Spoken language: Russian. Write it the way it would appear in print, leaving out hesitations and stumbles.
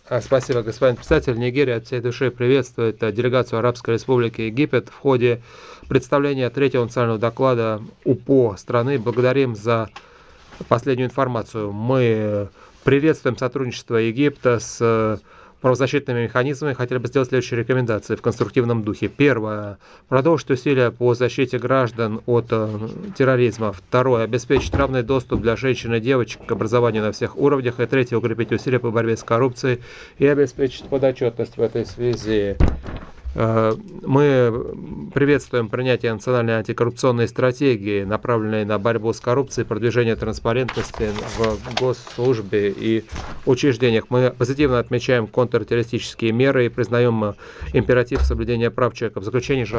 Спасибо, господин председатель. Нигерия от всей души приветствует делегацию Арабской Республики Египет в ходе представления третьего национального доклада УПО страны. Благодарим за последнюю информацию. Мы приветствуем сотрудничество Египта с правозащитными механизмами. Хотели бы сделать следующие рекомендации в конструктивном духе. Первое. Продолжить усилия по защите граждан от терроризма. Второе. Обеспечить равный доступ для женщин и девочек к образованию на всех уровнях. И третье. Укрепить усилия по борьбе с коррупцией и обеспечить подотчетность в этой связи. Мы приветствуем принятие национальной антикоррупционной стратегии, направленной на борьбу с коррупцией, продвижение транспарентности в госслужбе и учреждениях. Мы позитивно отмечаем контртеррористические меры и признаем императив соблюдения прав человека. В заключение